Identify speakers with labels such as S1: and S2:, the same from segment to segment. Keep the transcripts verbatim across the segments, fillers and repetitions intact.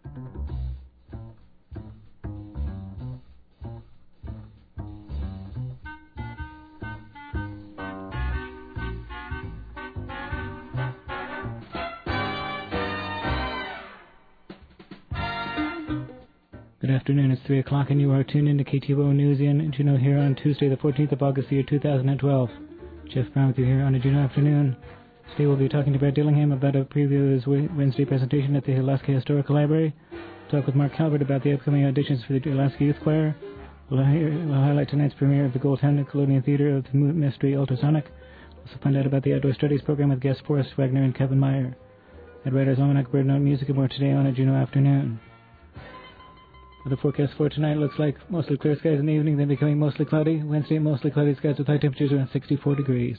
S1: Good afternoon, it's three o'clock and you are tuned in to K T O News in Juneau here on Tuesday the fourteenth of August, the year two thousand twelve. Jeff Brown with you here on a Juneau afternoon. Today we'll be talking to Brad Dillingham about a preview of his Wednesday presentation at the Alaska Historical Library. Talk with Mark Calvert about the upcoming auditions for the Alaska Youth Choir. We'll, hear, we'll highlight tonight's premiere of the Goldtown Nickelodeon Theater of the mystery Ultrasonic. We'll also find out about the Outdoor Studies program with guests Forrest Wagner and Kevin Meyer. At Writer's Almanac, Bird Note Music and more today on a Juneau afternoon. The forecast for tonight looks like mostly clear skies in the evening, then becoming mostly cloudy. Wednesday, mostly cloudy skies with high temperatures around sixty-four degrees.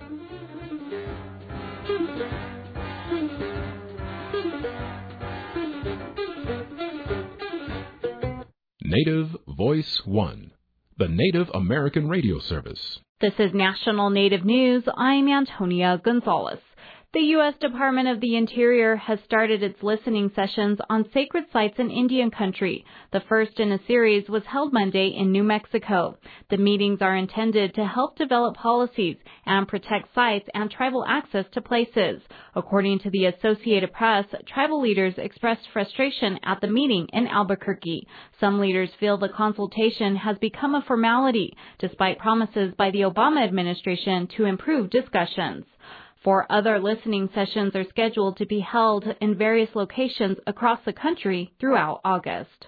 S2: Native Voice One, the Native American Radio Service.
S3: This is National Native News. I'm Antonia Gonzalez. The U S Department of the Interior has started its listening sessions on sacred sites in Indian country. The first in a series was held Monday in New Mexico. The meetings are intended to help develop policies and protect sites and tribal access to places. According to the Associated Press, tribal leaders expressed frustration at the meeting in Albuquerque. Some leaders feel the consultation has become a formality, despite promises by the Obama administration to improve discussions. Four other listening sessions are scheduled to be held in various locations across the country throughout August.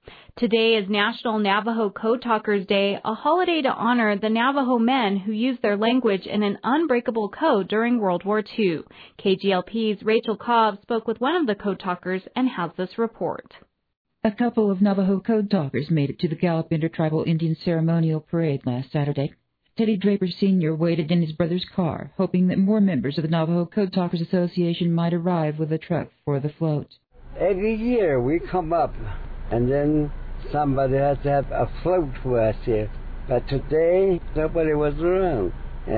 S3: Today is National Navajo Code Talkers Day, a holiday to honor the Navajo men who used their language in an unbreakable code during World War Two. K G L P's Rachel Cobb spoke with one of the code talkers and has this report.
S4: A couple of Navajo code talkers made it to the Gallup Intertribal Indian Ceremonial Parade last Saturday. Teddy Draper Senior waited in his brother's car, hoping that more members of the Navajo Code Talkers Association might arrive with a truck for the float.
S5: Every year we come up, and then somebody has to have a float for us here. But today, nobody was around.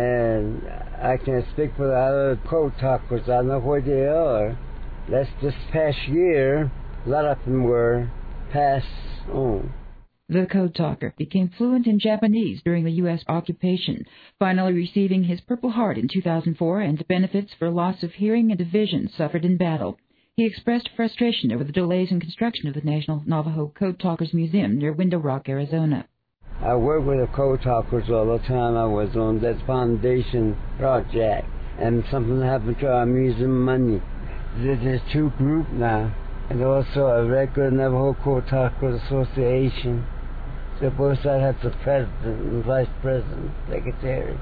S5: And I can speak for the other Code Talkers. I know where they are. That's this past year, a lot of them were passed on.
S4: The Code Talker became fluent in Japanese during the U S occupation, finally receiving his Purple Heart in two thousand four and benefits for loss of hearing and vision suffered in battle. He expressed frustration over the delays in construction of the National Navajo Code Talkers Museum near Window Rock, Arizona.
S5: I worked with the Code Talkers all the time. I was on that foundation project, and something happened to our museum money. There's two groups now, and also a regular Navajo Code Talkers Association. So both sides have the president and vice president, secretary.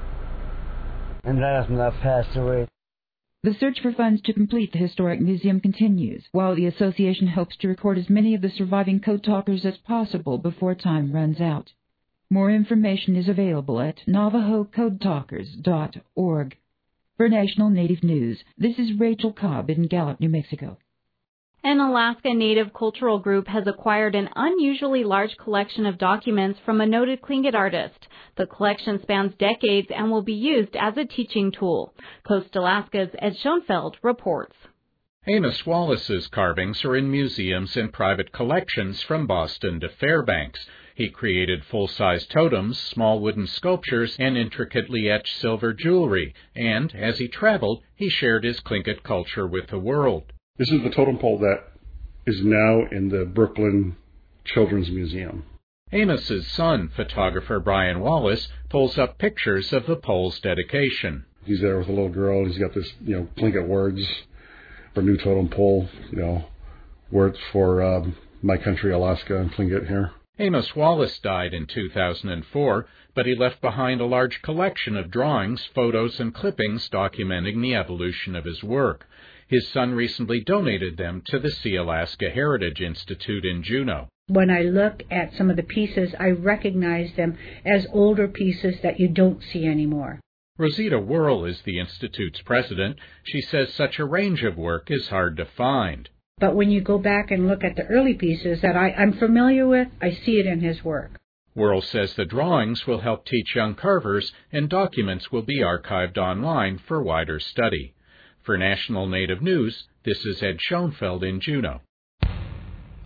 S5: And that has not passed away.
S4: The search for funds to complete the historic museum continues, while the association hopes to record as many of the surviving Code Talkers as possible before time runs out. More information is available at navajo code talkers dot org. For National Native News, this is Rachel Cobb in Gallup, New Mexico.
S3: An Alaska Native cultural group has acquired an unusually large collection of documents from a noted Tlingit artist. The collection spans decades and will be used as a teaching tool. Coast Alaska's Ed Schoenfeld reports.
S6: Amos Wallace's carvings are in museums and private collections from Boston to Fairbanks. He created full-size totems, small wooden sculptures, and intricately etched silver jewelry, and as he traveled, he shared his Tlingit culture with the world.
S7: This is the totem pole that is now in the Brooklyn Children's Museum.
S6: Amos's son, photographer Brian Wallace, pulls up pictures of the pole's dedication.
S7: He's there with a little girl, and he's got this, you know, Tlingit words for new totem pole, you know, words for um, my country, Alaska, and Tlingit here.
S6: Amos Wallace died in two thousand four, but he left behind a large collection of drawings, photos, and clippings documenting the evolution of his work. His son recently donated them to the Sea Alaska Heritage Institute in Juneau.
S8: When I look at some of the pieces, I recognize them as older pieces that you don't see anymore.
S6: Rosita Whirl is the Institute's president. She says such a range of work is hard to find.
S8: But when you go back and look at the early pieces that I, I'm familiar with, I see it in his work.
S6: Whirl says the drawings will help teach young carvers, and documents will be archived online for wider study. For National Native News, this is Ed Schoenfeld in Juneau.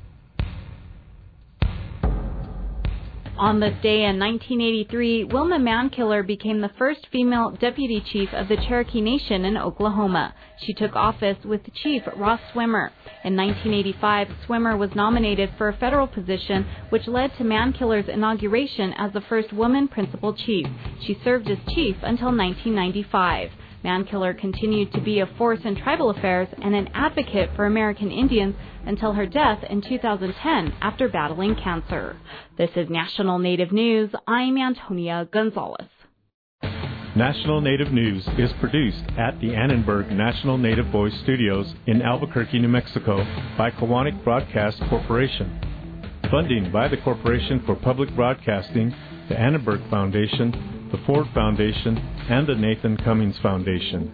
S3: On this day in nineteen eighty-three, Wilma Mankiller became the first female deputy chief of the Cherokee Nation in Oklahoma. She took office with Chief Ross Swimmer. In nineteen eighty-five, Swimmer was nominated for a federal position, which led to Mankiller's inauguration as the first woman principal chief. She served as chief until nineteen ninety-five. Mankiller continued to be a force in tribal affairs and an advocate for American Indians until her death in two thousand ten after battling cancer. This is National Native News. I'm Antonia Gonzalez.
S9: National Native News is produced at the Annenberg National Native Voice Studios in Albuquerque, New Mexico by Kiwanis Broadcast Corporation. Funding by the Corporation for Public Broadcasting, the Annenberg Foundation, the Ford Foundation, and the Nathan Cummings Foundation.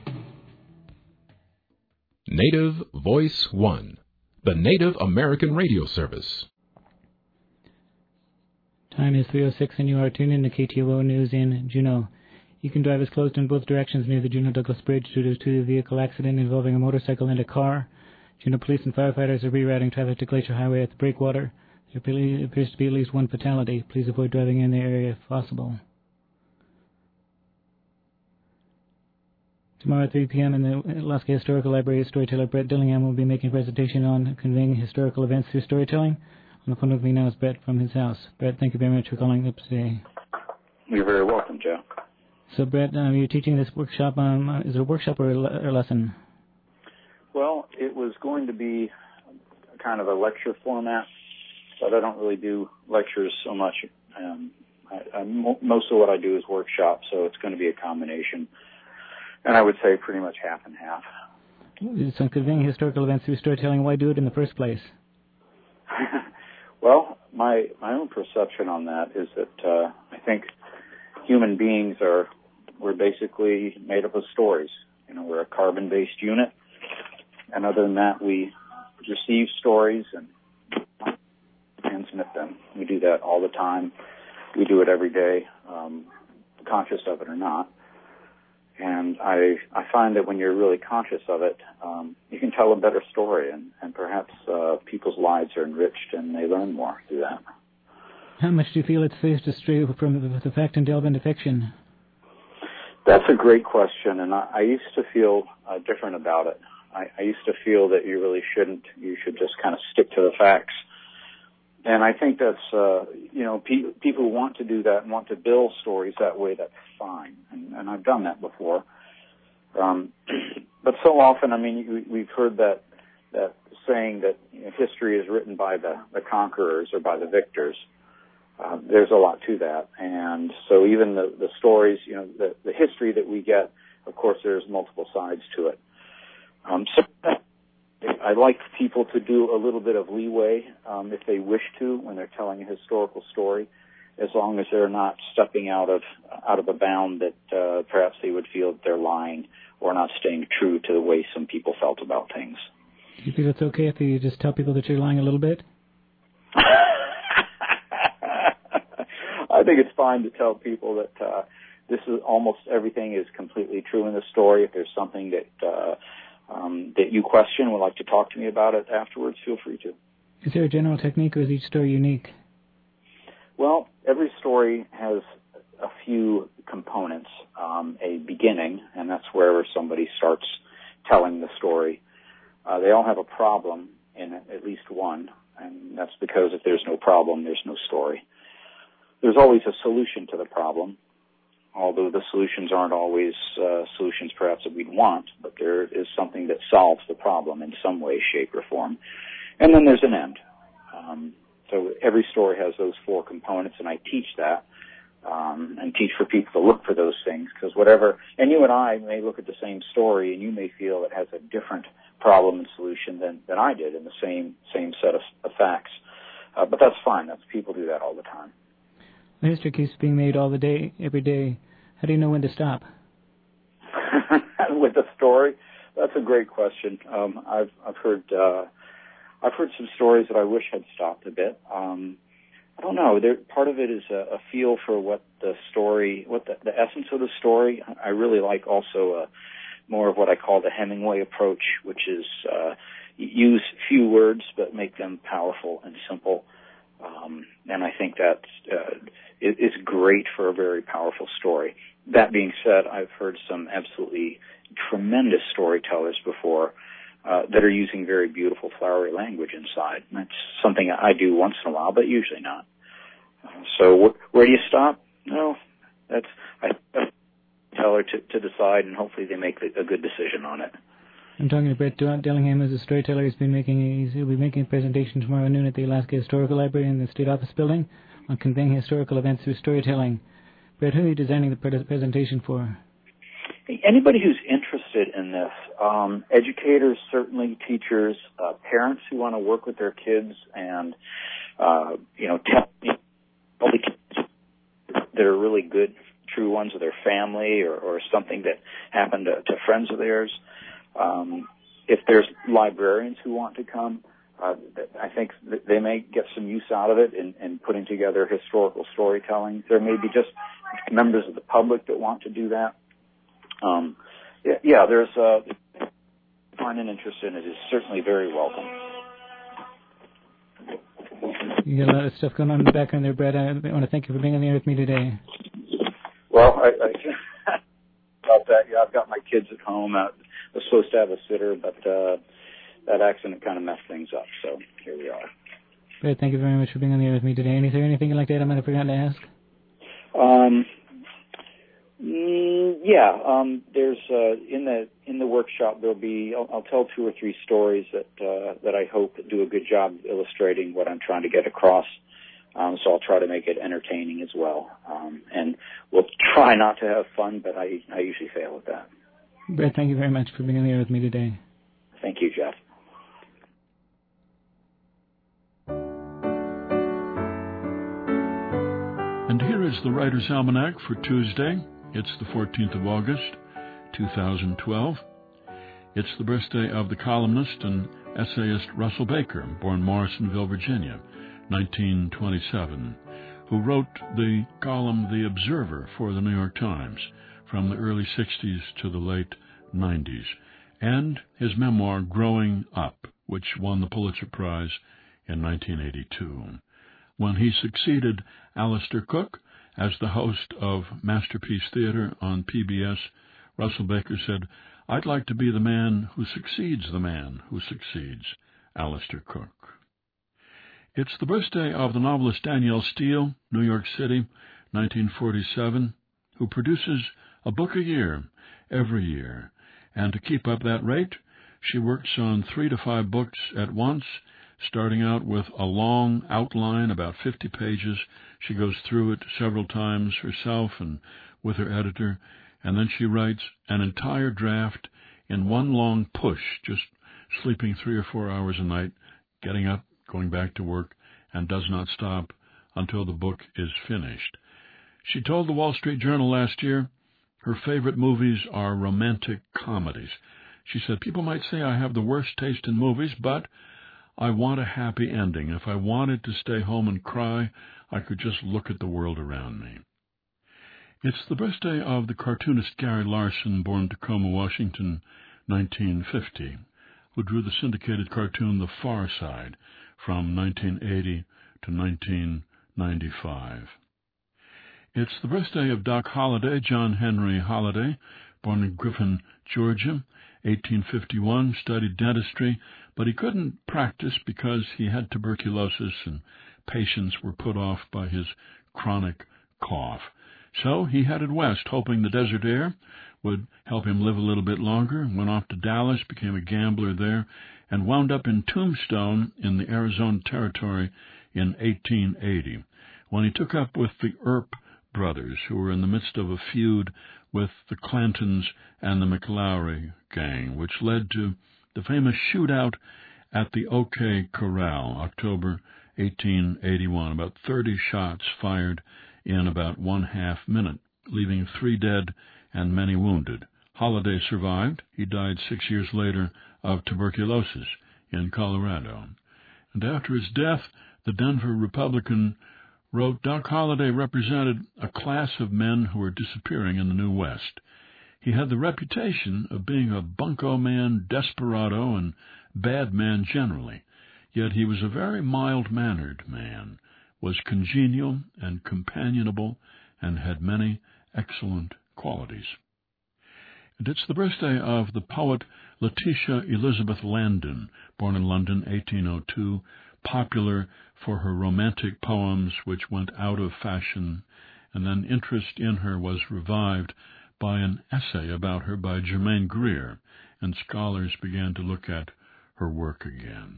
S2: Native Voice One, the Native American radio service.
S1: Time is three oh six and you are tuned in to K T O O News in Juneau. You can drive is closed in both directions near the Juneau-Douglas Bridge due to a vehicle accident involving a motorcycle and a car. Juneau police and firefighters are rerouting traffic to Glacier Highway at the breakwater. There appears to be at least one fatality. Please avoid driving in the area if possible. Tomorrow at three p.m. in the Alaska Historical Library, storyteller Brett Dillingham will be making a presentation on conveying historical events through storytelling. On the phone with me now is Brett from his house. Brett, thank you very much for calling up today.
S10: You're very welcome, Joe.
S1: So, Brett, um, you're teaching this workshop. Um, is it a workshop or a, le- or a lesson?
S10: Well, it was going to be kind of a lecture format, but I don't really do lectures so much. Um, I, I, most of what I do is workshop, so it's going to be a combination. And I would say pretty much half and half.
S1: So conveying historical events through storytelling, why do it in the first place?
S10: Well, my my own perception on that is that uh, I think human beings are, we're basically made up of stories. You know, we're a carbon-based unit. And other than that, we receive stories and transmit them. We do that all the time. We do it every day, um, conscious of it or not. And I I find that when you're really conscious of it, um, you can tell a better story, and, and perhaps uh, people's lives are enriched and they learn more through that.
S1: How much do you feel it's safe to stray from the fact and delve into fiction?
S10: That's a great question, and I, I used to feel uh, different about it. I, I used to feel that you really shouldn't. You should just kind of stick to the facts. And I think that's, uh, you know, pe- people who want to do that and want to build stories that way, that's fine. And, and I've done that before. Um, but so often, I mean, we, we've heard that, that saying that, you know, history is written by the, the conquerors or by the victors. Uh, there's a lot to that. And so even the, the stories, you know, the, the history that we get, of course, there's multiple sides to it. Um, so I like people to do a little bit of leeway um, if they wish to when they're telling a historical story, as long as they're not stepping out of out of a bound that uh, perhaps they would feel that they're lying or not staying true to the way some people felt about things.
S1: Do you think it's okay if you just tell people that you're lying a little bit?
S10: I think it's fine to tell people that uh, this is almost everything is completely true in the story. If there's something that uh, Um, that you question, would like to talk to me about it afterwards, feel free to.
S1: Is there a general technique, or is each story unique?
S10: Well, every story has a few components. Um, a beginning, and that's wherever somebody starts telling the story. Uh, they all have a problem in at least one, and that's because if there's no problem, there's no story. There's always a solution to the problem, although the solutions aren't always uh, solutions perhaps that we'd want, but there is something that solves the problem in some way, shape, or form. And then there's an end. Um, so every story has those four components, and I teach that um, and teach for people to look for those things, because whatever, and you and I may look at the same story, and you may feel it has a different problem and solution than, than I did in the same same set of, of facts. Uh, but that's fine. That's people do that all the time.
S1: The history keeps being made all the day, every day. How do you know when to stop?
S10: With the story, that's a great question. Um, I've I've heard uh, I've heard some stories that I wish had stopped a bit. Um, I don't know. There, part of it is a, a feel for what the story, what the, the essence of the story. I really like also a, more of what I call the Hemingway approach, which is uh, use few words but make them powerful and simple. Um, and I think that's uh, it, it's great for a very powerful story. That being said, I've heard some absolutely tremendous storytellers before uh, that are using very beautiful, flowery language inside. That's something I do once in a while, but usually not. Uh, so wh- where do you stop? No, that's I tell her to, to decide, and hopefully they make a good decision on it.
S1: I'm talking to Brett Dillingham as a storyteller. He's been making he's, he'll be making a presentation tomorrow noon at the Alaska Historical Library in the State Office Building on conveying historical events through storytelling. Brett, who are you designing the pre- presentation for?
S10: Anybody who's interested in this, um, educators, certainly teachers, uh, parents who want to work with their kids, and uh, you know, tell all the kids that are really good, true ones of their family, or, or something that happened to, to friends of theirs. Um, if there's librarians who want to come, uh, I think they may get some use out of it in, in putting together historical storytelling. There may be just members of the public that want to do that. Um, yeah, yeah, there's uh, find an interest in it is certainly very welcome.
S1: You got a lot of stuff going on in the background there, Brett. I want to thank you for being on the air with me today.
S10: Well, I, I about that, yeah, I've got my kids at home. I was supposed to have a sitter, but uh, that accident kind of messed things up. So here we are.
S1: Brett, thank you very much for being on the air with me today. Is there anything you'd like to add I might have forgotten to ask?
S10: Um, mm, yeah, um, there's uh, in the in the workshop there'll be I'll, I'll tell two or three stories that uh, that I hope do a good job illustrating what I'm trying to get across. Um, so I'll try to make it entertaining as well. Um, and we'll try not to have fun, but I, I usually fail at that.
S1: Brett, thank you very much for being on the air with me today.
S10: Thank you, Jeff.
S11: And here is the Writer's Almanac for Tuesday. It's the fourteenth of August, two thousand twelve. It's the birthday of the columnist and essayist Russell Baker, born Morrisonville, Virginia, nineteen twenty-seven, who wrote the column The Observer for the New York Times from the early sixties to the late nineties, and his memoir Growing Up, which won the Pulitzer Prize in nineteen eighty-two. When he succeeded Alistair Cooke as the host of Masterpiece Theater on P B S, Russell Baker said, "I'd like to be the man who succeeds the man who succeeds Alistair Cooke." It's the birthday of the novelist Danielle Steele, New York City, nineteen forty-seven, who produces a book a year, every year. And to keep up that rate, she works on three to five books at once, starting out with a long outline, about fifty pages. She goes through it several times herself and with her editor, and then she writes an entire draft in one long push, just sleeping three or four hours a night, getting up, going back to work, and does not stop until the book is finished. She told the Wall Street Journal last year her favorite movies are romantic comedies. She said, "People might say I have the worst taste in movies, but I want a happy ending. If I wanted to stay home and cry, I could just look at the world around me." It's the birthday of the cartoonist Gary Larson, born Tacoma, Washington, nineteen fifty, who drew the syndicated cartoon The Far Side from nineteen eighty to nineteen ninety-five. It's the birthday of Doc Holliday, John Henry Holliday, born in Griffin, Georgia, eighteen fifty-one, studied dentistry, but he couldn't practice because he had tuberculosis and patients were put off by his chronic cough. So he headed west, hoping the desert air would help him live a little bit longer, went off to Dallas, became a gambler there, and wound up in Tombstone in the Arizona Territory in eighteen eighty, when he took up with the Earp brothers, who were in the midst of a feud with the Clantons and the McLaury gang, which led to the famous shootout at the OK Corral, October eighteen eighty-one. About thirty shots fired in about one half minute, leaving three dead and many wounded. Holliday survived. He died six years later of tuberculosis in Colorado. And after his death, the Denver Republican wrote, "Doc Holliday represented a class of men who were disappearing in the New West. He had the reputation of being a bunco man, desperado, and bad man generally. Yet he was a very mild-mannered man, was congenial and companionable, and had many excellent qualities. And it's the birthday of the poet Letitia Elizabeth Landon, born in London, eighteen oh two, popular for her romantic poems which went out of fashion, and then interest in her was revived by an essay about her by Germaine Greer, and scholars began to look at her work again.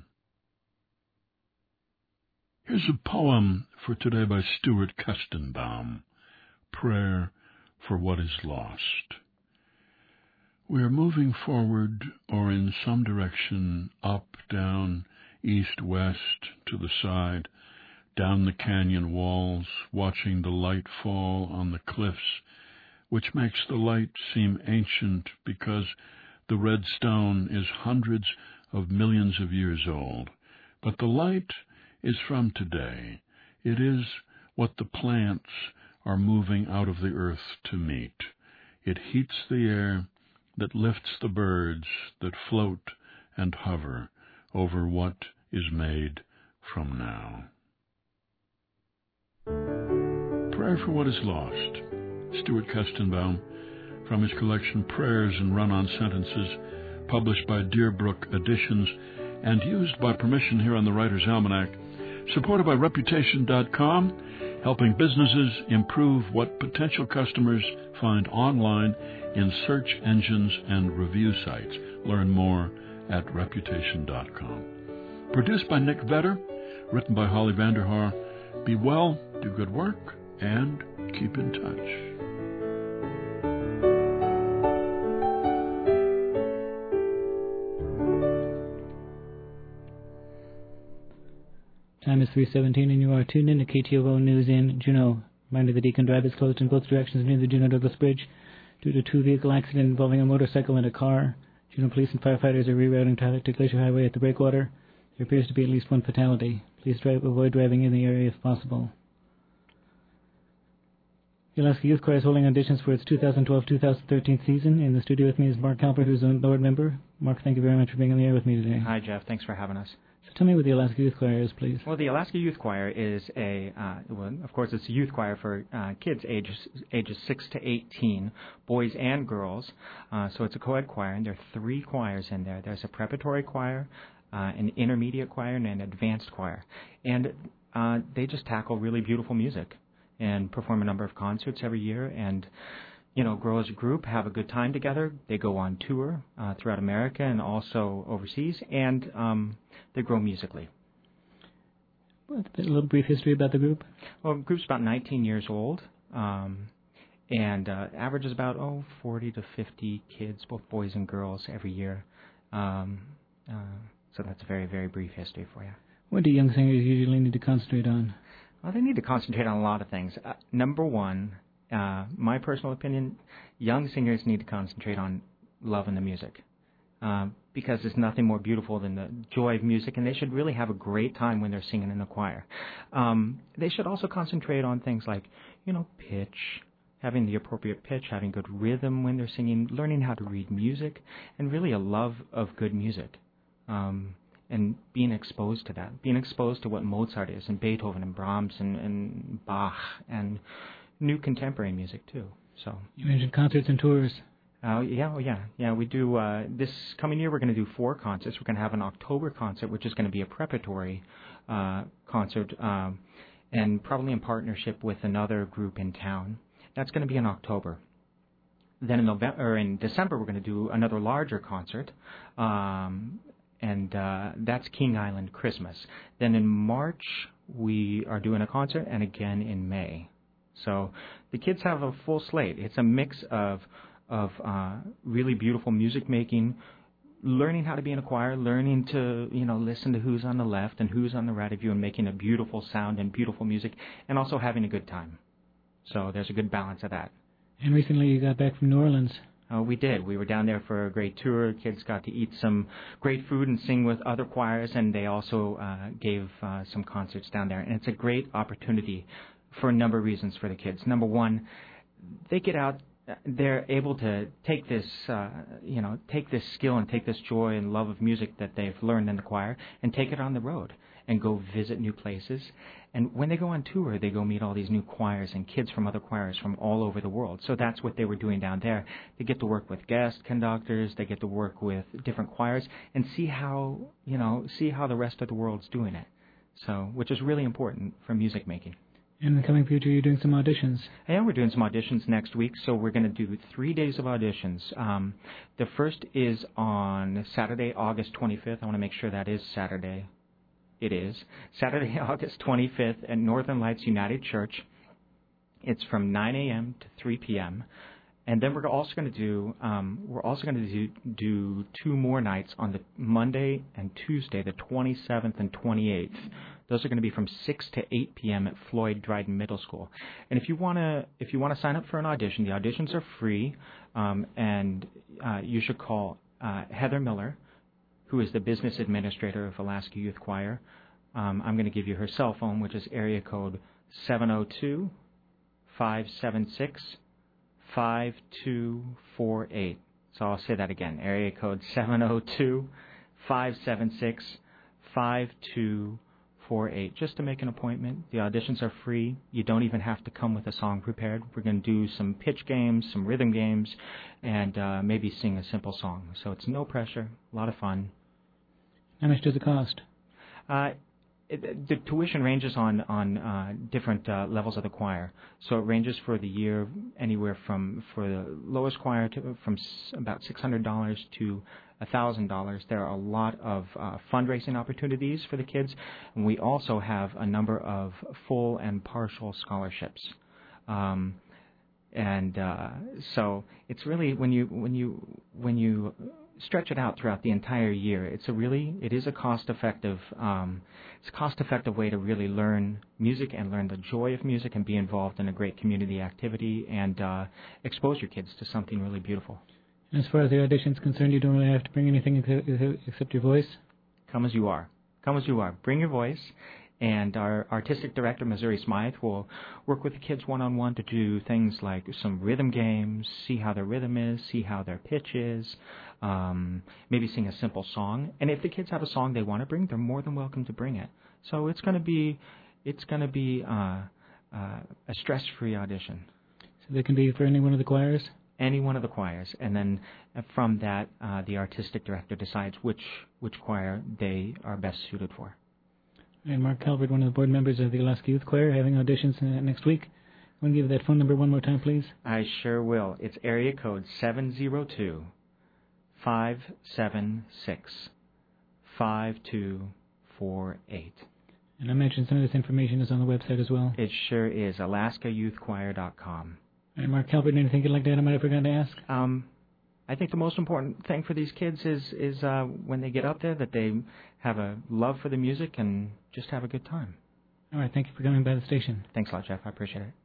S11: Here's a poem for today by Stuart Kestenbaum, Prayer for What Is Lost. We are moving forward or in some direction, up, down, east, west, to the side, down the canyon walls, watching the light fall on the cliffs, which makes the light seem ancient because the red stone is hundreds of millions of years old. But the light is from today. It is what the plants are moving out of the earth to meet. It heats the air that lifts the birds that float and hover over what is made from now. Prayer for What Is Lost. Stuart Kestenbaum, from his collection Prayers and Run-On Sentences, published by Deerbrook Editions and used by permission here on the Writer's Almanac, supported by Reputation dot com, helping businesses improve what potential customers find online in search engines and review sites. Learn more at Reputation dot com. Produced by Nick Vetter, written by Holly Vanderhaar. Be well, do good work, and keep in touch.
S1: Time is three seventeen, and you are tuned in to K T O O News in Juneau. Reminder, the Deacon Drive is closed in both directions near the Juneau-Douglas Bridge due to a two-vehicle accident involving a motorcycle and a car. Juneau police and firefighters are rerouting traffic to Glacier Highway at the breakwater. There appears to be at least one fatality. Please drive, avoid driving in the area if possible. The Alaska Youth Choir is holding auditions for its two thousand twelve two thousand thirteen season. In the studio with me is Mark Halper, who's a board member. Mark, thank you very much for being on the air with me today.
S12: Hi, Jeff. Thanks for having us.
S1: So tell me what the Alaska Youth Choir is, please.
S12: Well, the Alaska Youth Choir is a, uh, well, of course, it's a youth choir for uh, kids ages ages six to eighteen, boys and girls. Uh, so it's a co-ed choir, and there are three choirs in there. There's a preparatory choir, uh, an intermediate choir, and an advanced choir. And uh, they just tackle really beautiful music and perform a number of concerts every year and, you know, grow as a group, have a good time together. They go on tour uh, throughout America and also overseas, and um, they grow musically.
S1: Well, a little brief history about the group.
S12: Well, the group's about nineteen years old, um, and uh, averages about, oh, forty to fifty kids, both boys and girls, every year. Um, uh, so that's a very, very brief history for you.
S1: What do young singers usually need to concentrate on?
S12: Well, they need to concentrate on a lot of things. Uh, number one, uh, my personal opinion, young singers need to concentrate on loving the music. Uh, because there's nothing more beautiful than the joy of music, and they should really have a great time when they're singing in the choir. Um, they should also concentrate on things like, you know, pitch, having the appropriate pitch, having good rhythm when they're singing, learning how to read music, and really a love of good music. Um, and being exposed to that, being exposed to what Mozart is, and Beethoven, and Brahms, and, and Bach, and new contemporary music, too. So
S1: you mentioned concerts and tours.
S12: Uh, yeah, oh yeah, yeah. We do uh, this coming year. We're going to do four concerts. We're going to have an October concert, which is going to be a preparatory uh, concert, um, and probably in partnership with another group in town. That's going to be in October. Then in November or in December, we're going to do another larger concert, um, and uh, that's King Island Christmas. Then in March, we are doing a concert, and again in May. So the kids have a full slate. It's a mix of of uh, really beautiful music making, learning how to be in a choir, learning to, you know, listen to who's on the left and who's on the right of you and making a beautiful sound and beautiful music, and also having a good time. So there's a good balance of that.
S1: And recently you got back from New Orleans.
S12: Oh, we did. We were down there for a great tour. Kids got to eat some great food and sing with other choirs, and they also uh, gave uh, some concerts down there. And it's a great opportunity for a number of reasons for the kids. Number one, they get out they're able to take this, uh, you know, take this skill and take this joy and love of music that they've learned in the choir and take it on the road and go visit new places. And when they go on tour, they go meet all these new choirs and kids from other choirs from all over the world. So that's what they were doing down there. They get to work with guest conductors, they get to work with different choirs and see how, you know, see how the rest of the world's doing it. So, which is really important for music making.
S1: In the coming future, you're doing some auditions.
S12: Yeah, we're doing some auditions next week, so we're going to do three days of auditions. Um, the first is on Saturday, August twenty-fifth. I want to make sure that is Saturday. It is. Saturday, August twenty-fifth at Northern Lights United Church. It's from nine a.m. to three p.m. And then we're also going to do um, we're also going to do, do two more nights on the Monday and Tuesday, the twenty-seventh and twenty-eighth. Those are going to be from six to eight p.m. at Floyd Dryden Middle School. And if you want to if you want to sign up for an audition, the auditions are free, um, and uh, you should call uh, Heather Miller, who is the business administrator of Alaska Youth Choir. Um, I'm going to give you her cell phone, which is area code seven oh two, five seven six, five two four eight. So I'll say that again, area code seven oh two, five seven six, five two four eight. Just to make an appointment. The auditions are free. You don't even have to come with a song prepared. We're going to do some pitch games, some rhythm games, and uh, maybe sing a simple song. So it's no pressure, a lot of fun.
S1: How much does it cost?
S12: Uh, It, the tuition ranges on on uh, different uh, levels of the choir, so it ranges for the year anywhere from for the lowest choir to from s- about six hundred dollars to a thousand dollars. There are a lot of uh, fundraising opportunities for the kids, and we also have a number of full and partial scholarships. Um, and uh, so it's really when you when you when you stretch it out throughout the entire year, it's a really it is a cost-effective um, it's a cost-effective way to really learn music and learn the joy of music and be involved in a great community activity and uh, expose your kids to something really beautiful.
S1: And as far as the audition is concerned, you don't really have to bring anything except your voice?
S12: Come as you are. Come as you are. Bring your voice. And our artistic director, Missouri Smythe, will work with the kids one-on-one to do things like some rhythm games, see how their rhythm is, see how their pitch is, um, maybe sing a simple song. And if the kids have a song they want to bring, they're more than welcome to bring it. So it's going to be, it's going to be uh, uh, a stress-free audition.
S1: So they can be for any one of the choirs?
S12: Any one of the choirs. And then from that, uh, the artistic director decides which which choir they are best suited for.
S1: And Mark Calvert, one of the board members of the Alaska Youth Choir, having auditions uh, next week. Want to give that phone number one more time, please?
S12: I sure will. It's area code seven oh two, five seven six, five two four eight.
S1: And I mentioned some of this information is on the website as well.
S12: It sure is, alaska youth choir dot com.
S1: And Mark Calvert, anything you'd like to add I might have forgotten to ask?
S12: Um, I think the most important thing for these kids is is uh, when they get up there that they have a love for the music and just have a good time.
S1: All right, thank you for coming by the station.
S12: Thanks a lot, Jeff. I appreciate it.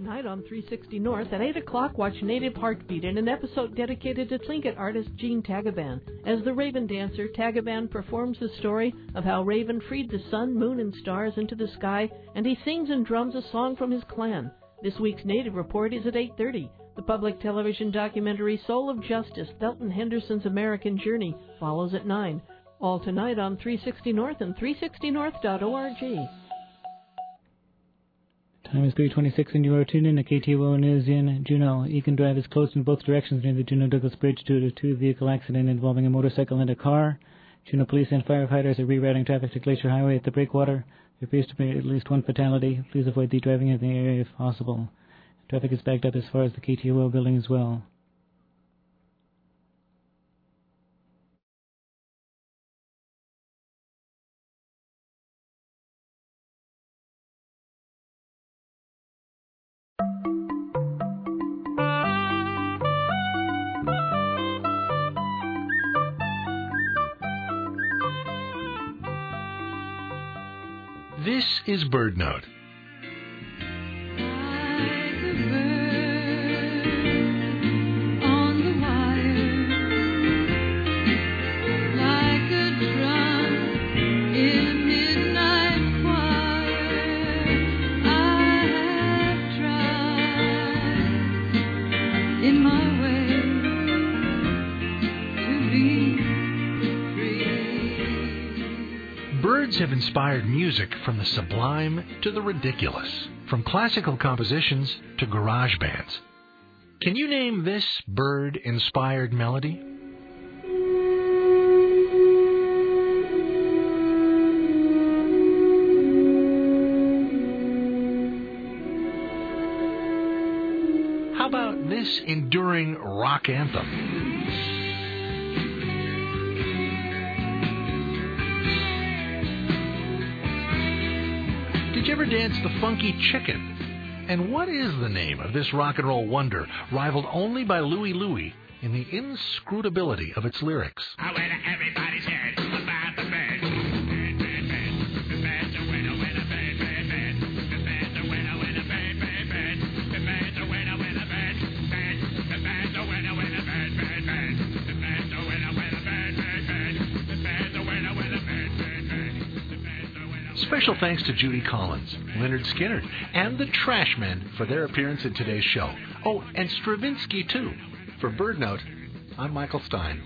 S13: Tonight on three sixty North at eight o'clock, watch Native Heartbeat in an episode dedicated to Tlingit artist Gene Tagaban. As the Raven Dancer, Tagaban performs the story of how Raven freed the sun, moon, and stars into the sky, and he sings and drums a song from his clan. This week's Native Report is at eight thirty. The public television documentary Soul of Justice, Felton Henderson's American Journey, follows at nine. All tonight on three sixty North and three sixty north dot org.
S1: Time is three twenty-six and you are tuned in to K T O O News in Juneau. Egan Drive is closed in both directions near the Juneau-Douglas Bridge due to a two-vehicle accident involving a motorcycle and a car. Juneau police and firefighters are rerouting traffic to Glacier Highway at the breakwater. There appears to be at least one fatality. Please avoid the driving in the area if possible. Traffic is backed up as far as the K T O O building as well.
S14: This is BirdNote. Have inspired music from the sublime to the ridiculous, from classical compositions to garage bands. Can you name this bird-inspired melody? How about this enduring rock anthem? Did you ever dance the Funky Chicken? And what is the name of this rock and roll wonder, rivaled only by Louie Louie in the inscrutability of its lyrics?
S15: Everybody's heard about the bird.
S14: Special thanks to Judy Collins, Leonard Skinner, and the Trashmen for their appearance in today's show. Oh, and Stravinsky, too. For BirdNote, I'm Michael Stein.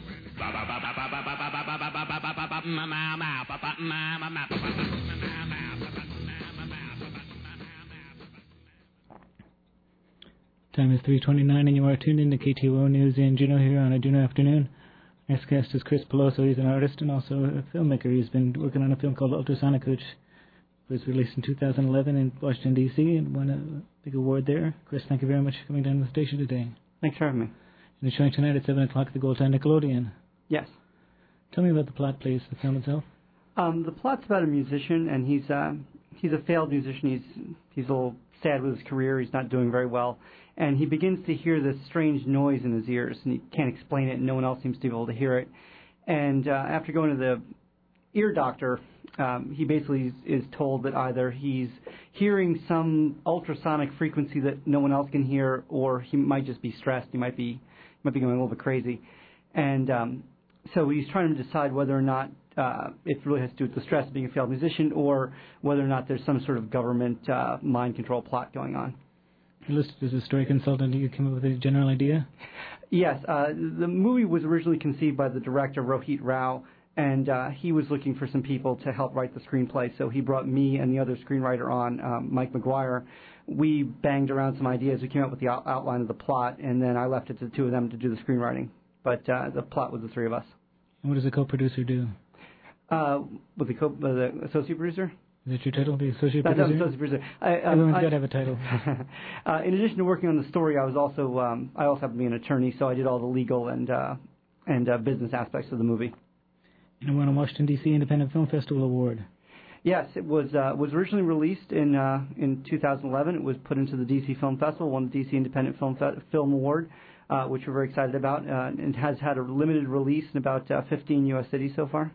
S1: Time is three twenty-nine and you are tuned in to K T O O News in Juneau here on a Juneau afternoon. Our next guest is Chris Peloso. He's an artist and also a filmmaker. He's been working on a film called Ultrasonic, which was released in two thousand eleven in Washington, D C and won a big award there. Chris, thank you very much for coming down to the station today.
S16: Thanks for having me.
S1: And it's showing tonight at seven o'clock at the Gold Time Nickelodeon.
S16: Yes.
S1: Tell me about the plot, please, the film itself.
S16: Um, the plot's about a musician, and he's uh, he's a failed musician. He's he's a little sad with his career. He's not doing very well. And he begins to hear this strange noise in his ears, and he can't explain it, and no one else seems to be able to hear it. And uh, after going to the ear doctor, um, he basically is, is told that either he's hearing some ultrasonic frequency that no one else can hear, or he might just be stressed. He might be might be going a little bit crazy. And um, so he's trying to decide whether or not uh, it really has to do with the stress of being a failed musician, or whether or not there's some sort of government uh, mind control plot going on.
S1: You're listed as a story consultant. You came up with a general idea?
S16: Yes. Uh, the movie was originally conceived by the director, Rohit Rao, and uh, he was looking for some people to help write the screenplay, so he brought me and the other screenwriter on, um, Mike McGuire. We banged around some ideas. We came up with the out- outline of the plot, and then I left it to the two of them to do the screenwriting. But uh, the plot was the three of us.
S1: And what does the co-producer do?
S16: Uh, with the, co- uh, the associate producer?
S1: Is that your title, the associate
S16: that,
S1: producer?
S16: That was associate producer. I, um,
S1: Everyone's
S16: I,
S1: got to have a title.
S16: uh, in addition to working on the story, I was also um, I also happened to be an attorney, so I did all the legal and uh, and uh, business aspects of the movie.
S1: And it won a Washington, D C Independent Film Festival award.
S16: Yes, it was uh, was originally released in uh, in two thousand eleven. It was put into the D C Film Festival, won the D C Independent Film Fe- Film Award, uh, which we're very excited about. Uh, and has had a limited release in about uh, fifteen U S cities so far.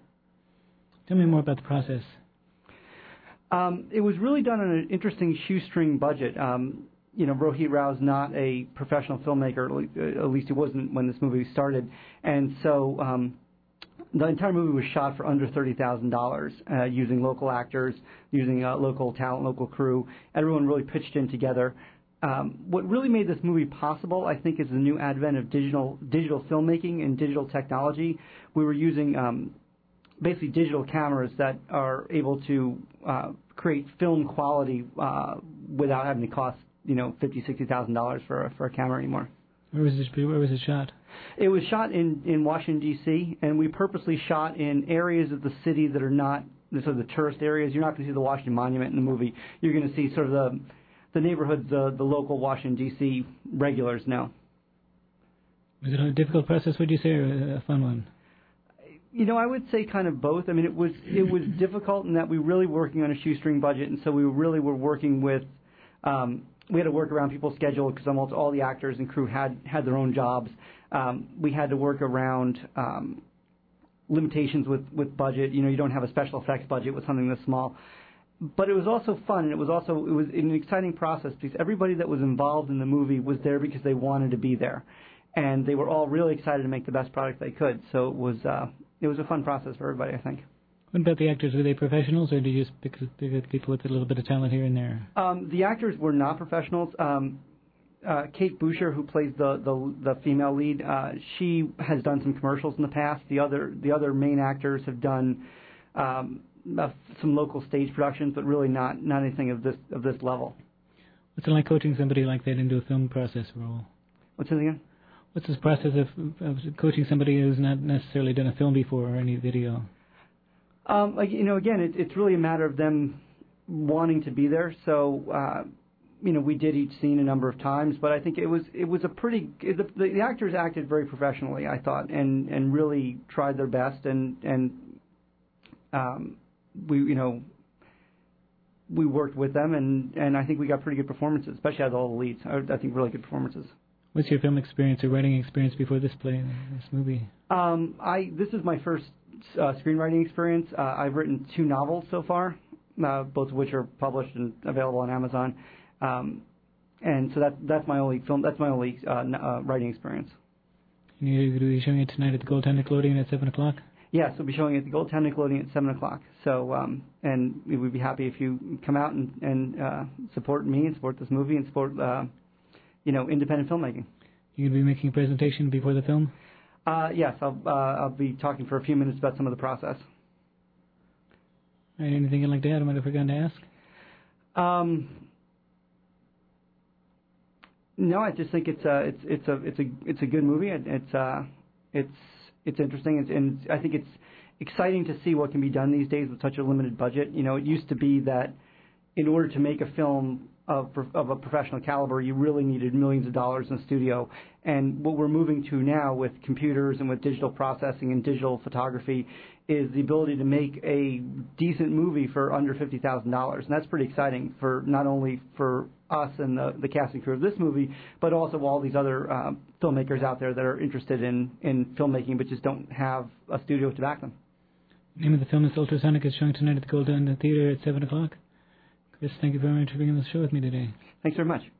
S1: Tell me more about the process.
S16: Um, it was really done on an interesting shoestring budget. Um, you know, Rohit Rao is not a professional filmmaker, at least he wasn't when this movie started. And so um, the entire movie was shot for under thirty thousand dollars uh, using local actors, using uh, local talent, local crew. Everyone really pitched in together. Um, what really made this movie possible, I think, is the new advent of digital digital filmmaking and digital technology. We were using um, basically digital cameras that are able to uh, create film quality uh, without having to cost, you know, fifty, sixty thousand dollars for a, for a camera anymore.
S1: Where was it? Where was it shot?
S16: It was shot in, in Washington D C, and we purposely shot in areas of the city that are not sort of the tourist areas. You're not going to see the Washington Monument in the movie. You're going to see sort of the the neighborhoods the the local Washington D C regulars know.
S1: Was it a difficult process, would you say, or a fun one?
S16: You know, I would say kind of both. I mean, it was it was difficult in that we were really working on a shoestring budget, and so we really were working with. Um, we had to work around people's schedule because almost all the actors and crew had had their own jobs. Um, we had to work around um, limitations with, with budget. You know, you don't have a special effects budget with something this small. But it was also fun, and it was also it was an exciting process because everybody that was involved in the movie was there because they wanted to be there, and they were all really excited to make the best product they could. So it was uh, it was a fun process for everybody, I think.
S1: What about the actors? Were they professionals, or did you just pick, pick people with a little bit of talent here and there?
S16: Um, the actors were not professionals. Um, uh, Kate Boucher, who plays the the, the female lead, uh, she has done some commercials in the past. The other the other main actors have done um, uh, some local stage productions, but really not not anything of this of this level.
S1: What's it like coaching somebody like that into a film process role?
S16: What's it again?
S1: What's this process of, of coaching somebody who's not necessarily done a film before or any video?
S16: Um, like, you know, again, it, it's really a matter of them wanting to be there. So, uh, you know, we did each scene a number of times, but I think it was it was a pretty the, the, the actors acted very professionally, I thought, and, and really tried their best, and and um, we you know we worked with them, and, and I think we got pretty good performances, especially out of all the leads. I, I think really good performances.
S1: What's your film experience or writing experience before this play, this movie?
S16: Um, I this is my first uh, screenwriting experience. Uh, I've written two novels so far, uh, both of which are published and available on Amazon. Um, and so that that's my only film. That's my only uh, uh, writing experience.
S1: And you're going to be showing it tonight at the Gold Town Nickelodeon at seven o'clock.
S16: Yes, we'll be showing it at the Gold Town Nickelodeon at seven o'clock. So, um, and we would be happy if you come out and, and uh, support me and support this movie and support. Uh, You know, independent filmmaking.
S1: You going to be making a presentation before the film?
S16: Uh, yes, I'll uh, I'll be talking for a few minutes about some of the process.
S1: All right, anything you'd like to add? I might have forgotten to ask.
S16: Um, no, I just think it's a it's it's a it's a it's a good movie. It's uh it's it's interesting, it's, and I think it's exciting to see what can be done these days with such a limited budget. You know, it used to be that in order to make a film Of, of a professional caliber, you really needed millions of dollars in the studio. And what we're moving to now with computers and with digital processing and digital photography is the ability to make a decent movie for under fifty thousand dollars. And that's pretty exciting for not only for us and the, the cast and crew of this movie, but also all these other uh, filmmakers out there that are interested in, in filmmaking but just don't have a studio to back them.
S1: The name of the film is Ultrasonic. It's showing tonight at the Golden Theater at seven o'clock. Chris, thank you very much for being on the show with me today.
S16: Thanks very much.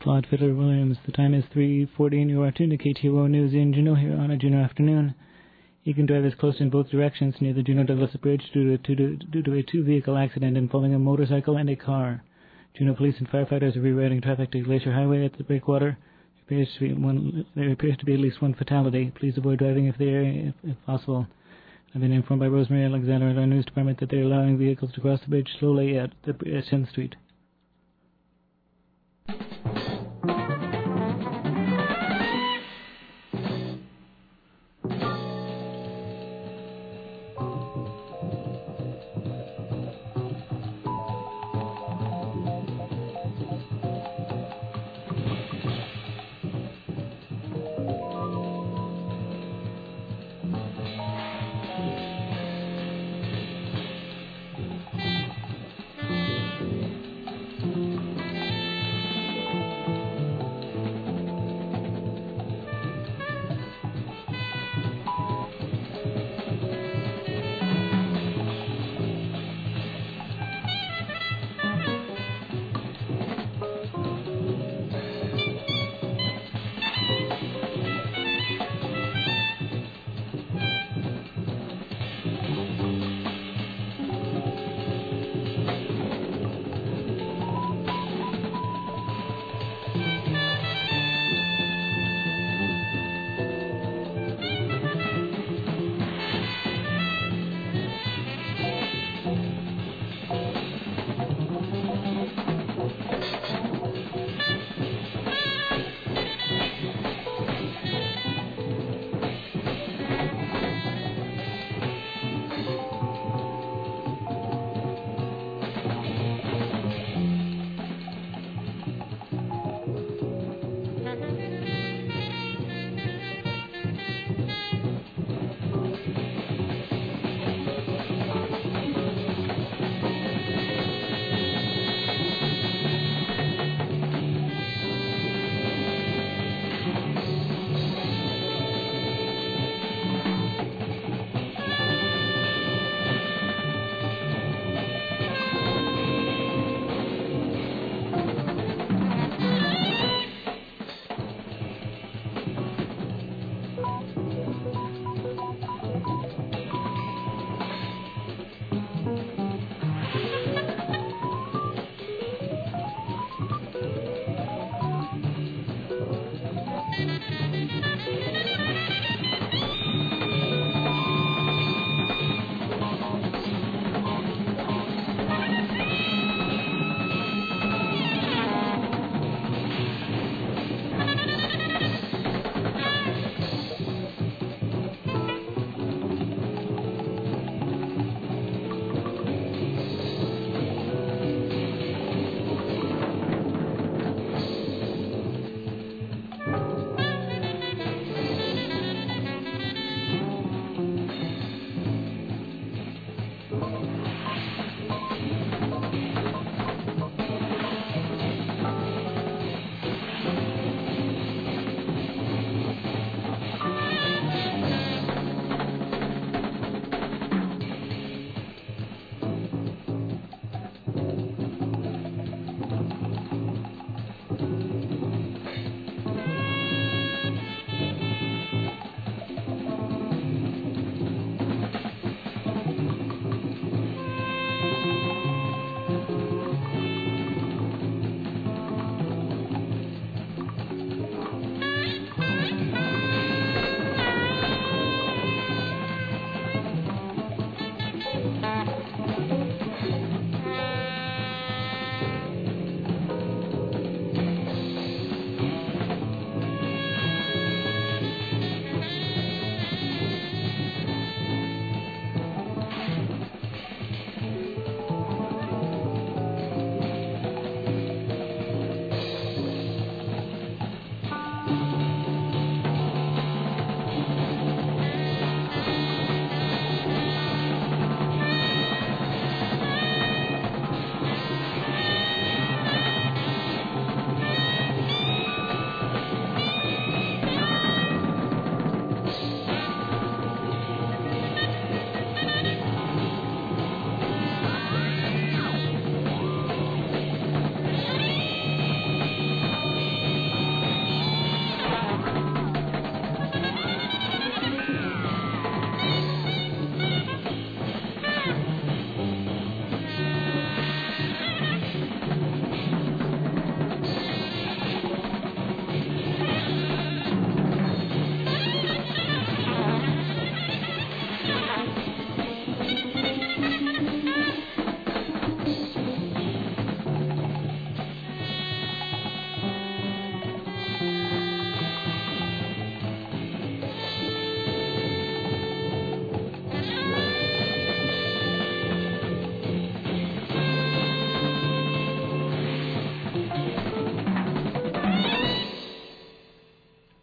S1: Claude Fiddler Williams. The time is three forty and you are tuned to K T O O News in Juneau here on a Juneau afternoon. You can drive as close in both directions near the Juneau-Douglas Bridge due to, to, due to a two-vehicle accident involving a motorcycle and a car. Juneau police and firefighters are rerouting traffic to Glacier Highway at the breakwater. There appears to be, one, there appears to be at least one fatality. Please avoid driving if, they are, if, if possible. I've been informed by Rosemary Alexander and our news department that they are allowing vehicles to cross the bridge slowly at, the, at tenth Street.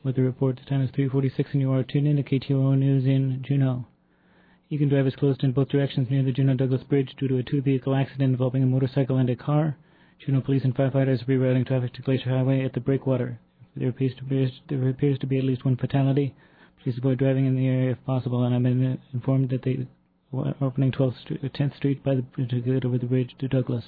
S1: Weather report, the time is three forty-six and you are tuned in to K T O O News in Juneau. Egan Drive is closed in both directions near the Juneau-Douglas Bridge due to a two-vehicle accident involving a motorcycle and a car. Juneau police and firefighters are rerouting traffic to Glacier Highway at the Breakwater. There appears to be, there appears to be at least one fatality. Please avoid driving in the area if possible, and I've been informed that they are opening twelfth Street, tenth Street by the bridge to get over the bridge to Douglas.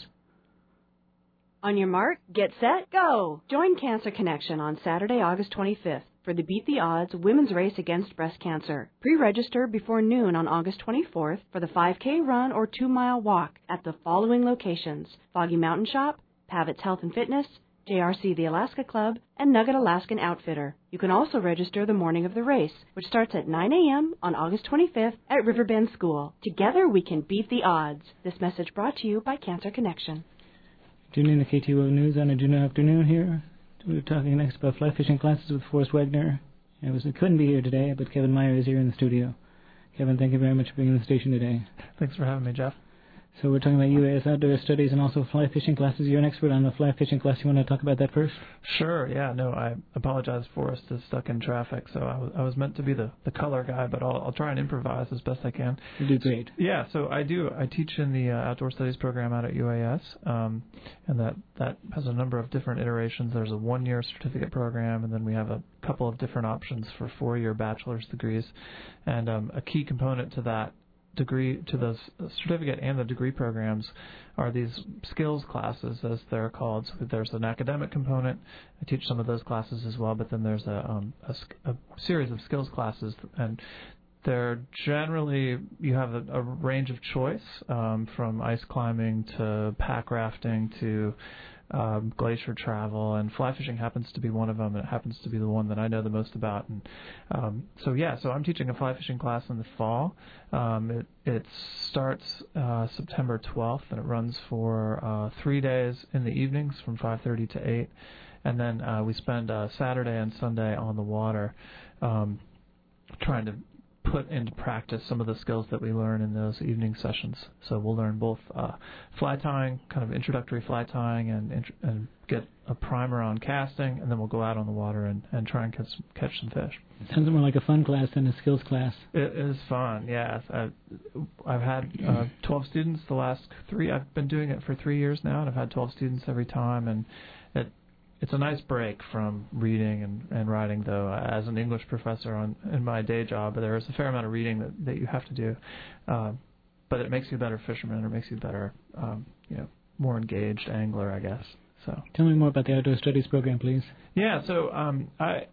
S17: On your mark, get set, go! Join Cancer Connection on Saturday, August twenty-fifth for the Beat the Odds women's race against breast cancer. Pre-register before noon on August twenty-fourth for the five K run or two mile walk at the following locations: Foggy Mountain Shop, Pavitt's Health and Fitness, J R C The Alaska Club, and Nugget Alaskan Outfitter. You can also register the morning of the race, which starts at nine a.m. on August twenty-fifth at Riverbend School. Together we can beat the odds. This message brought to you by Cancer Connection.
S1: Tune in to K T O O News on a Juneau afternoon here. We're talking next about fly fishing classes with Forrest Wagner. It was it couldn't be here today, but Kevin Meyer is here in the studio. Kevin, thank you very much for being in the station today.
S18: Thanks for having me, Jeff.
S1: So we're talking about U A S outdoor studies and also fly fishing classes. You're an expert on the fly fishing class. You want to talk about that first?
S18: Sure, yeah. No, I apologize. Forrest is stuck in traffic, so I was, I was meant to be the, the color guy, but I'll, I'll try and improvise as best I can.
S1: You do great.
S18: So, yeah, so I do. I teach in the uh, outdoor studies program out at U A S, um, and that, that has a number of different iterations. There's a one-year certificate program, and then we have a couple of different options for four-year bachelor's degrees. And um, a key component to that degree, to the certificate and the degree programs, are these skills classes, as they're called. So there's an academic component. I teach some of those classes as well, but then there's a, um, a, a series of skills classes, and they're generally, you have a, a range of choice, um, from ice climbing to pack rafting to Um, glacier travel, and fly fishing happens to be one of them, and it happens to be the one that I know the most about. And um, so yeah, so I'm teaching a fly fishing class in the fall. Um, it, it starts uh, September twelfth, and it runs for uh, three days in the evenings from five thirty to eight, and then uh, we spend uh, Saturday and Sunday on the water, um, trying to put into practice some of the skills that we learn in those evening sessions. So we'll learn both uh, fly tying, kind of introductory fly tying, and and get a primer on casting, and then we'll go out on the water and, and try and catch some, catch some fish.
S1: It sounds more like a fun class than a skills class.
S18: It is fun, yeah. I've, I've had uh, twelve students the last three. I've been doing it for three years now, and I've had twelve students every time, and it It's a nice break from reading and, and writing, though. As an English professor on in my day job, there is a fair amount of reading that, that you have to do. Uh, but it makes you a better fisherman, or makes you a better, um, you know, more engaged angler, I guess. So.
S1: Tell me more about the outdoor studies program, please.
S18: Yeah, so um, I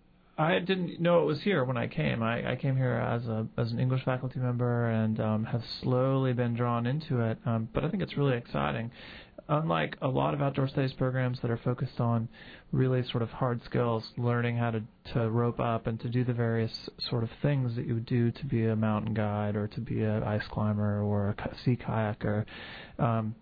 S18: I didn't know it was here when I came. I, I came here as a as an English faculty member, and um, have slowly been drawn into it. Um, but I think it's really exciting. Unlike a lot of outdoor studies programs that are focused on really sort of hard skills, learning how to, to rope up and to do the various sort of things that you would do to be a mountain guide or to be an ice climber or a sea kayaker, um,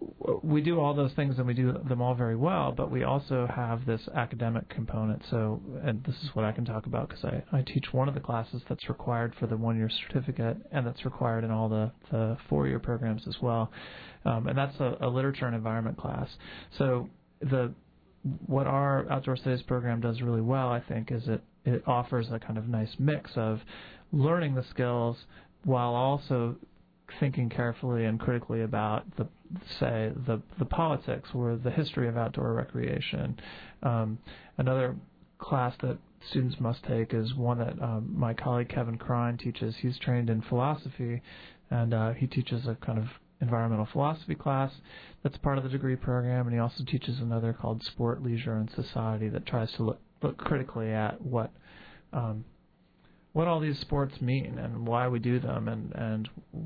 S18: we do all those things and we do them all very well, but we also have this academic component. So, and this is what I can talk about because I, I teach one of the classes that's required for the one-year certificate, and that's required in all the, the four-year programs as well. Um, and that's a, a literature and environment class. So the what our outdoor studies program does really well, I think, is it, it offers a kind of nice mix of learning the skills while also thinking carefully and critically about the, say, the the politics or the history of outdoor recreation. Um, another class that students must take is one that um, my colleague Kevin Krein teaches. He's trained in philosophy, and uh, he teaches a kind of environmental philosophy class that's part of the degree program, and he also teaches another called Sport, Leisure, and Society that tries to look, look critically at what um, what all these sports mean and why we do them, and, and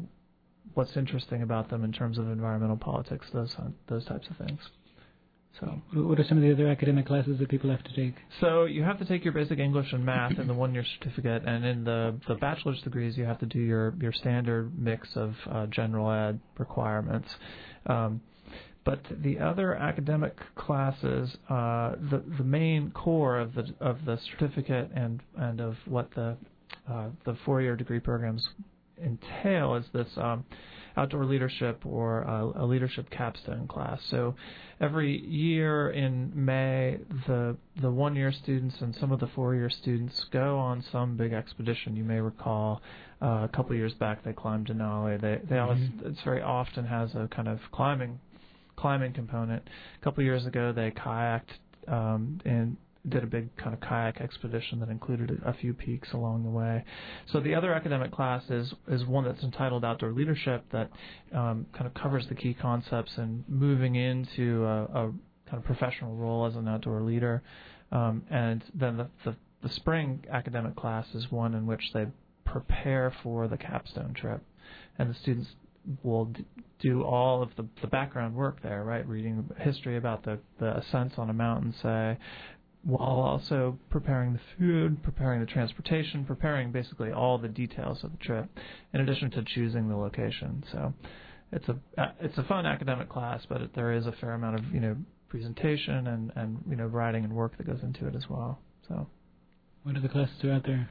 S18: what's interesting about them in terms of environmental politics, those those types of things. So,
S1: what are some of the other academic classes that people have to take?
S18: So you have to take your basic English and math in the one-year certificate, and in the, the bachelor's degrees you have to do your, your standard mix of uh, general ed requirements. Um, but the other academic classes, uh, the the main core of the of the certificate and and of what the uh, the four-year degree programs entail is this um, outdoor leadership or a, a leadership capstone class. So every year in May, the the one-year students and some of the four-year students go on some big expedition. You may recall uh, a couple of years back they climbed Denali. They they always mm-hmm. it's very often has a kind of climbing climbing component. A couple of years ago they kayaked um, and did a big kind of kayak expedition that included a few peaks along the way. So the other academic class is is one that's entitled Outdoor Leadership that um, kind of covers the key concepts and moving into a, a kind of professional role as an outdoor leader. Um, and then the, the, the spring academic class is one in which they prepare for the capstone trip. And the students will d- do all of the, the background work there, right? Reading history about the, the ascents on a mountain, say, while also preparing the food, preparing the transportation, preparing basically all the details of the trip, in addition to choosing the location. So it's a it's a fun academic class, but it, there is a fair amount of you know presentation and, and you know writing and work that goes into it as well. So
S1: what are the classes are out there?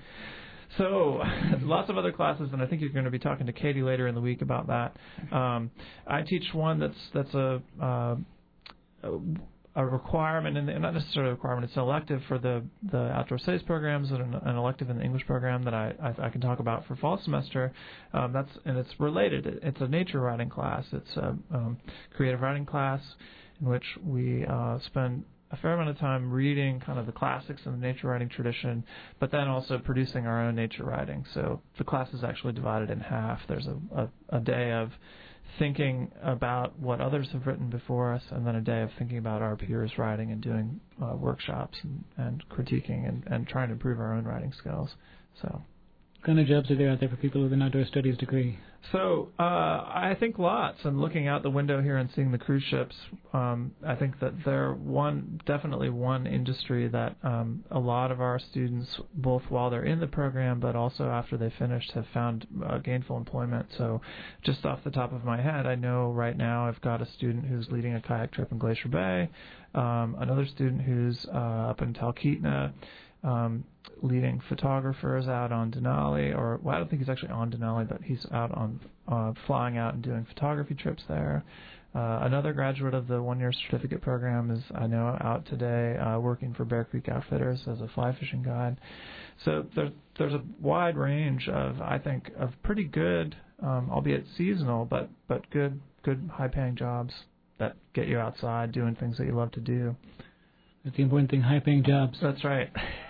S18: So lots of other classes, and I think you're going to be talking to Katie later in the week about that. Um, I teach one that's that's a, uh, a a requirement, and not necessarily a requirement, it's an elective for the, the outdoor studies programs and an, an elective in the English program that I, I, I can talk about for fall semester. Um, that's and it's related. It's a nature writing class. It's a um, creative writing class in which we uh, spend a fair amount of time reading kind of the classics in the nature writing tradition, but then also producing our own nature writing. So the class is actually divided in half. There's a, a, a day of thinking about what others have written before us, and then a day of thinking about our peers' writing and doing uh, workshops and, and critiquing and, and trying to improve our own writing skills. So,
S1: what kind of jobs are there out there for people with an outdoor studies degree?
S18: So uh, I think lots. And looking out the window here and seeing the cruise ships, um, I think that they're one definitely one industry that um, a lot of our students, both while they're in the program but also after they finished, have found uh, gainful employment. So just off the top of my head, I know right now I've got a student who's leading a kayak trip in Glacier Bay, um, another student who's uh, up in Talkeetna, Um, leading photographers out on Denali, or well, I don't think he's actually on Denali, but he's out on uh, flying out and doing photography trips there. Uh, another graduate of the one-year certificate program is, I know, out today uh, working for Bear Creek Outfitters as a fly fishing guide. So there's there's a wide range of, I think, of pretty good, um, albeit seasonal, but but good good high-paying jobs that get you outside doing things that you love to do.
S1: That's the important thing, high-paying jobs.
S18: That's right.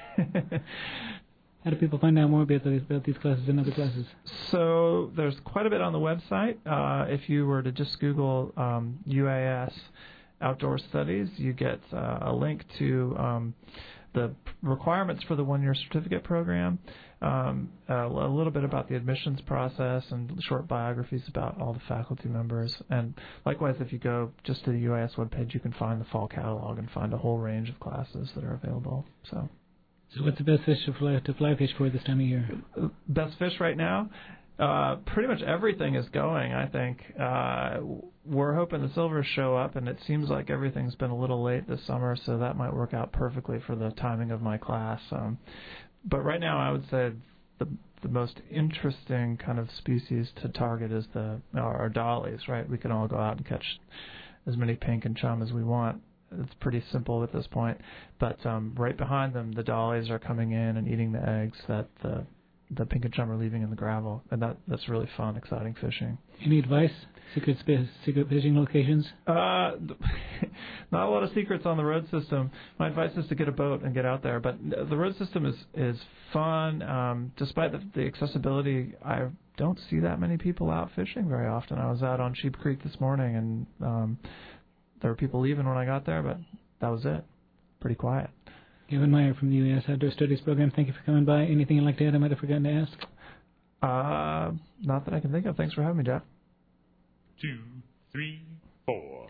S1: How do people find out more about these, about these classes and other classes?
S18: So there's quite a bit on the website. Uh, if you were to just Google um, U A S Outdoor Studies, you get uh, a link to um, the requirements for the one-year certificate program, um, a, a little bit about the admissions process, and short biographies about all the faculty members. And likewise, if you go just to the U A S webpage, you can find the fall catalog and find a whole range of classes that are available. So.
S1: So what's the best fish to fly, to fly fish for this time of year?
S18: Best fish right now? Uh, pretty much everything is going, I think. Uh, we're hoping the silvers show up, and it seems like everything's been a little late this summer, so that might work out perfectly for the timing of my class. Um, but right now, I would say the the most interesting kind of species to target is the our dollies, right? We can all go out and catch as many pink and chum as we want. It's pretty simple at this point, but um, right behind them, the dollies are coming in and eating the eggs that the the pink and chum are leaving in the gravel, and that that's really fun, exciting fishing.
S1: Any advice? Secret sp- secret fishing locations?
S18: Uh, not a lot of secrets on the road system. My advice is to get a boat and get out there. But the road system is is fun. Um, despite the, the accessibility, I don't see that many people out fishing very often. I was out on Sheep Creek this morning, and um, there were people leaving when I got there, but that was it. Pretty quiet.
S1: Gavin Meyer from the U A S Outdoor Studies Program, thank you for coming by. Anything you'd like to add I might have forgotten to ask?
S18: Uh, not that I can think of. Thanks for having me, Jeff.
S15: Two, three, four.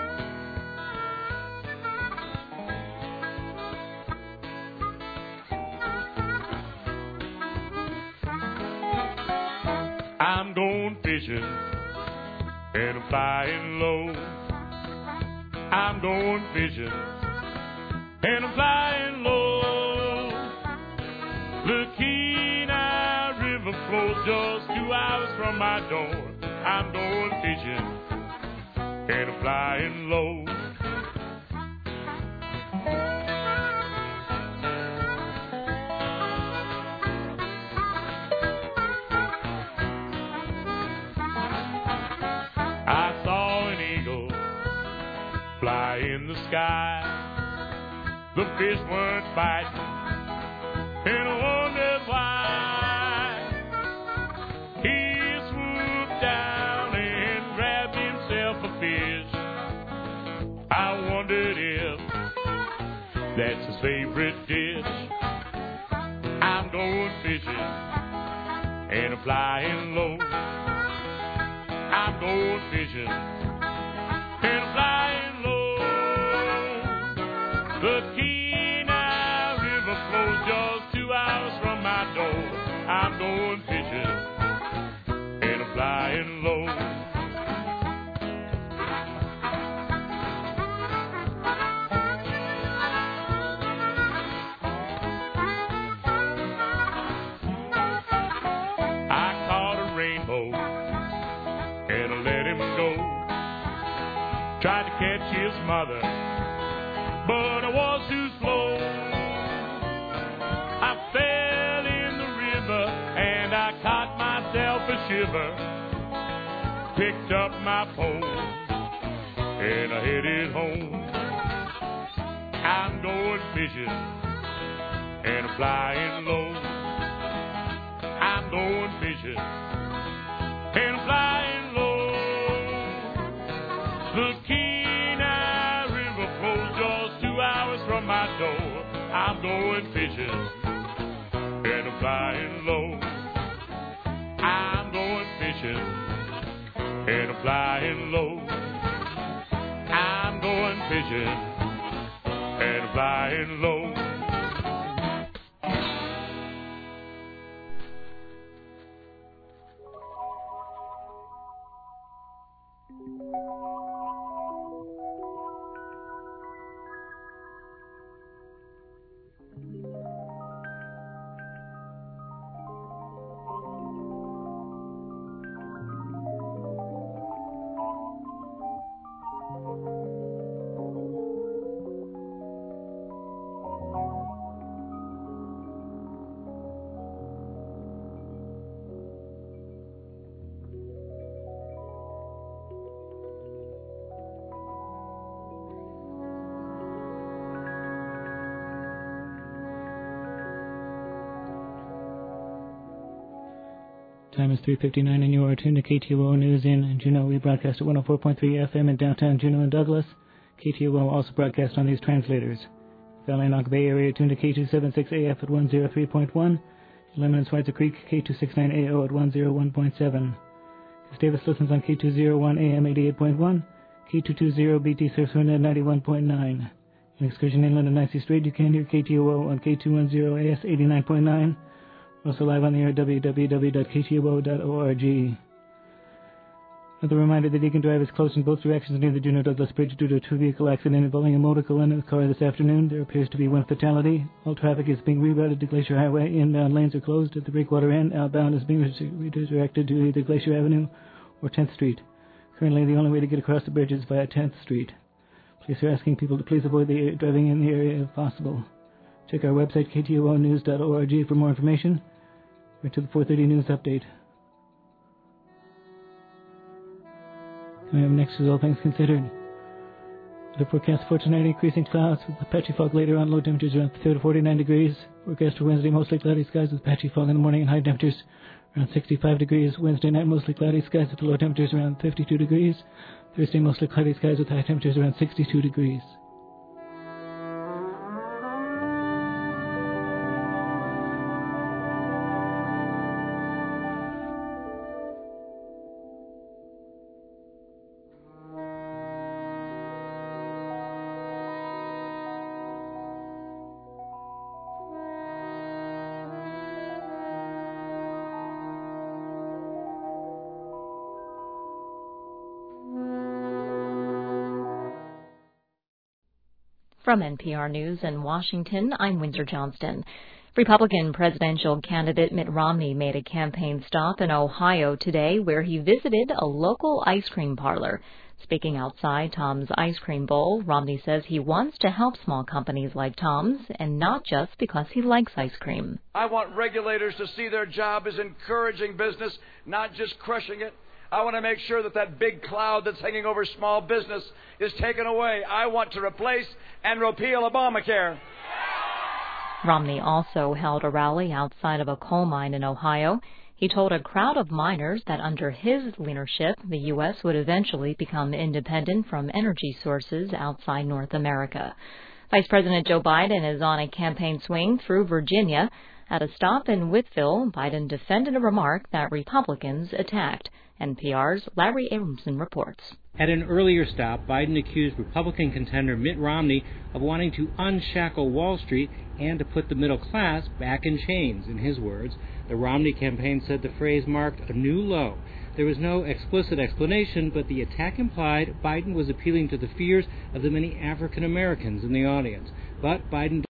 S15: I'm going fishing and I'm flying low. I'm going fishing and I'm flying low. The Kenai River flows just two hours from my door. I'm going fishing and I'm flying low. I saw an eagle fly in the sky. The fish weren't biting, and I wondered why. He swooped down and grabbed himself a fish. I wondered if that's his favorite dish. I'm going fishing and I'm flying low. I'm going fishing and I'm flying low. The Kenai River flows just two hours from my door. I'm going fishing and I'm flying low. I caught a rainbow and I let him go. Tried to catch his mother, but I was too slow. I fell in the river and I caught myself a shiver. Picked up my pole and I headed home. I'm going fishing and I'm flying low. I'm going fishing and I'm flying low. The Kenai River flows just two hours from my door. I'm going fishing and I'm flying low. I'm going fishing and I'm flying low. I'm going fishing and I'm flying low.
S1: Time is three fifty-nine and you are tuned to K T O O News in Juneau. We broadcast at one oh four point three F M in downtown Juneau and Douglas. K T O O also broadcast on these translators. Valley Knock Bay area tuned to K two seventy-six A F at one oh three point one. Lemon and Schweitzer Creek K two sixty-nine A O at one oh one point seven. Davis listens on K two oh one A M eighty-eight point one. K two twenty B T Surfswind at ninety-one point nine. In Excursion Inland and Nicey Strait, you can hear K T O O on K two ten A S eighty-nine point nine. Also live on the air at w w w dot k t o o dot org. Another reminder that Deacon Drive is closed in both directions near the Juneau-Douglas Bridge due to a two-vehicle accident involving a motorcycle and a car this afternoon. There appears to be one fatality. All traffic is being rerouted to Glacier Highway. Inbound lanes are closed at the Breakwater End. Outbound is being redirected to either Glacier Avenue or tenth Street. Currently, the only way to get across the bridge is via tenth Street. Police are asking people to please avoid the driving in the area if possible. Check our website, k t o o news dot org, for more information. Right to the four thirty news update. Coming up next is All Things Considered. The forecast for tonight, increasing clouds with patchy fog later on, low temperatures around thirty to forty-nine degrees. Forecast for Wednesday, mostly cloudy skies with patchy fog in the morning and high temperatures around sixty-five degrees. Wednesday night, mostly cloudy skies with low temperatures around fifty-two degrees. Thursday, mostly cloudy skies with high temperatures around sixty-two degrees.
S19: From N P R News in Washington, I'm Windsor Johnston.
S3: Republican presidential candidate Mitt Romney made a campaign stop in Ohio today where he visited a local ice cream parlor. Speaking outside Tom's Ice Cream Bowl, Romney says he wants to help small companies like Tom's, and not just because he likes ice cream.
S19: I want regulators to see their job as encouraging business, not just crushing it. I want to make sure that that big cloud that's hanging over small business is taken away. I want to replace and repeal Obamacare.
S3: Romney also held a rally outside of a coal mine in Ohio. He told a crowd of miners that under his leadership, the U S would eventually become independent from energy sources outside North America. Vice President Joe Biden is on a campaign swing through Virginia. At a stop in Whiteville, Biden defended a remark that Republicans attacked. N P R's Larry Abramson reports.
S20: At an earlier stop, Biden accused Republican contender Mitt Romney of wanting to unshackle Wall Street and to put the middle class back in chains, in his words. The Romney campaign said the phrase marked a new low. There was no explicit explanation, but the attack implied Biden was appealing to the fears of the many African Americans in the audience. But Biden